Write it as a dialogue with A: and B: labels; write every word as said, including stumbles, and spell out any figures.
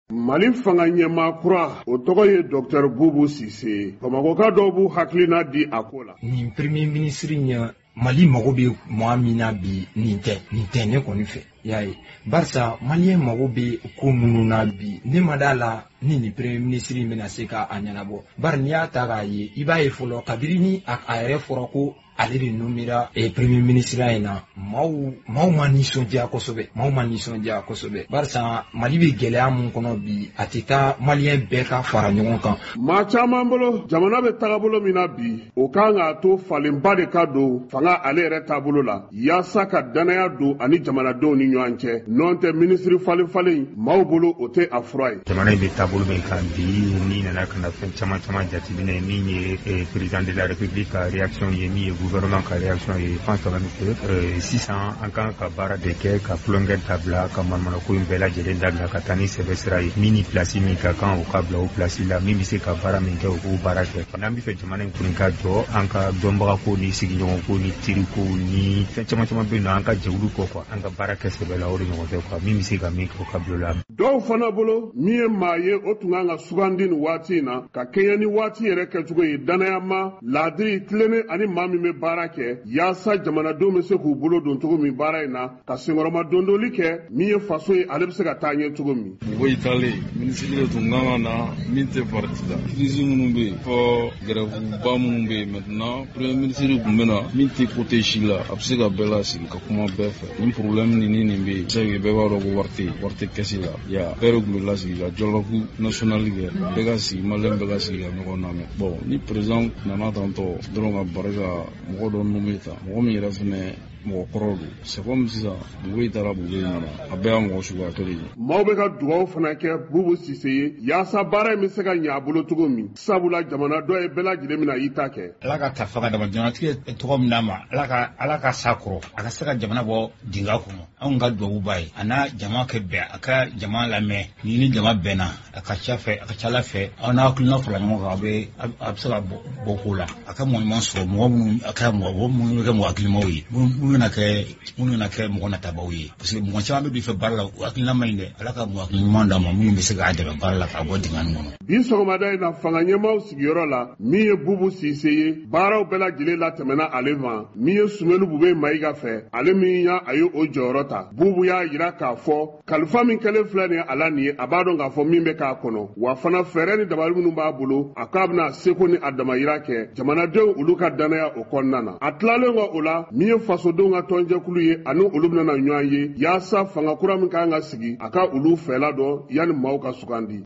A: Mali fanga ɲɛmaa kura o tɔgɔ ye Docteur Boubou Cissé. Bamakɔka dɔw b'u hakilina di a ko la.
B: Ni premier ministre ɲɛ Mali mago bɛ mɔgɔ min na bi nin tɛ nin tɛ ne kɔni fɛ. Y'a ye barisa Malien mago bɛ ko minnu na bi ne ma d'a la ni ni premier ministre bɛna se k'a ɲɛnabɔ. Bari n'i y'a ta k'a ye i b'a ye fɔlɔ kabiri ni a yɛrɛ fɔra ko ale de nomera e premier ministre in na maaw maaw ma nisɔndiya kosɛbɛ maaw ma nisɔndiya kosɛbɛ barisa Mali bɛ gɛlɛya mun kɔnɔ bi a tɛ taa Malien bɛɛ ka fara ɲɔgɔn kan.
A: Maa caman bolo jamana bɛ tagabolo min na bi o kan k'a to falenba de ka don fanga ale yɛrɛ taabolo la yaasa ka danaya don ani jamanadenw ni ɲɔgɔn cɛ n'o tɛ ministre falen falen maaw bolo o tɛ a fura ye.
C: Jamana in bɛ taabolo min kan bi ni nana ka na fɛn caman caman jateminɛ min ye président de la république ka réaction ye min ye gouvernement ka réaction ye fan saba min fɛ sisan an kan ka baara de kɛ ka tulonkɛ dabila ka manamana ko in bɛɛ lajɛlen dabila ka taa ni sɛbɛ sira ye min ni place min ka kan o ka bila o place la min bɛ se ka baara min kɛ o k'o baara kɛ n'an bɛ fɛ jamana in kɔni ka jɔ an ka dɔnbaga ko ni sigiɲɔgɔn ko ni teri ko ni fɛn caman caman bɛ yen nɔ an ka jɛkulu kɔ quoi an ka baara kɛ sɛbɛ la o de ɲɔgɔn tɛ quoi min bɛ se ka min kɛ o ka bila o la.
A: Dɔw fana bolo min ye maa ye o tun kan ka sugandi nin waati in na ka kɛɲɛ ni waati yɛrɛ kɛcogo ye danayama laadiri tilennen ani maa min bɛ baara kɛ yaasa jamanadenw bɛ se k'u bolo don cogo min baara in na ka senkɔrɔma dondoli kɛ min ye faso ye ale bɛ se ka taa ɲɛ cogo min.
D: Mɔgɔ italen minisiri de tun kan ka na min tɛ parti la crise minnu bɛ yen fɔ grève minnu bɛ yen maintenant premier ministre tun bɛ na min tɛ côté si la a bɛ se ka bɛɛ lasigi ka kuma bɛɛ fɛ nin problème ni nin bɛ yen sɛbɛn bɛɛ b'a dɔn ko wari tɛ wari tɛ kɛsi la ya bɛɛ de tun bɛ lasigi ka dialogue national kɛ bɛɛ ka sigi maliyɛn bɛɛ ka sigi ka ɲɔgɔn lamɛn bon ni président nana tantɔ dɔrɔn ka bari ka mɔgɔ dɔ nommé ta mɔgɔ min yɛrɛ fɛnɛ mɔgɔ kɔrɔ don c'est comme sisan Boubou taara Boubou ɲɛna a bɛɛ y'a mɔgɔ suguya kelen ye.
A: Maaw bɛ ka dugawu fana kɛ Boubou Cissé ye yaasa baara in bɛ se ka ɲɛ a bolo cogo min sabula jamana dɔ ye bɛɛ lajɛlen bɛna i ta kɛ.
E: Ala ka ta fanga dama jamanatigi tɔgɔ min d'a ma Ala ka Ala ka sa kɔrɔ a ka se ka jamana bɔ dingɛ kɔnɔ anw ka dugawu b'a ye a n'a jama kɛ bɛn a ka jama lamɛn ni ni jama bɛnna a ka ca fɛ a ka ca Ala fɛ aw n'a hakilina fara ɲɔgɔn kan a bɛ a bɛ se ka bɔ ko la a ka mɔgɔ ɲuman sɔrɔ mɔgɔ minnu a ka mɔgɔ minnu bɛ kɛ mɔgɔ hakilimaw ye minnu bɛna kɛ minnu na kɛ mɔgɔ natabaw ye parce que mɔgɔ caman bɛ bi fɛ baara la hakilina man ɲi dɛ Ala ka mɔgɔ ɲuman d'a ma minnu bɛ se k'a dɛmɛ baara la k'a bɔ dingɛ nin kɔnɔ.
A: Bi sɔgɔmada in na fanga ɲɛmaaw sigiyɔrɔ la min ye Boubou Cissé ye baaraw bɛɛ lajɛlen latɛmɛna ale ma min ye Sumelu Bube Mayiga fɛ ale min y'a a ye o jɔyɔrɔ ta Boubou y'a jira k'a fɔ kalifa min kɛlen filɛ nin ye ala nin ye a b'a dɔn k'a fɔ min bɛ k'a kɔnɔ wa fana fɛɛrɛ ni dabali minnu b'a bolo a k'a bɛna seko ni a damayira kɛ jamanadenw olu ka danaya o kɔnɔna na a tilalen kɔ o la min ye fasodenw ka tɔnjɛkulu ye ani olu bɛna ɲɔgɔn ye yaasa fanga kura min kan ka sigi a ka olu fɛla dɔn yanni maaw ka sugandi.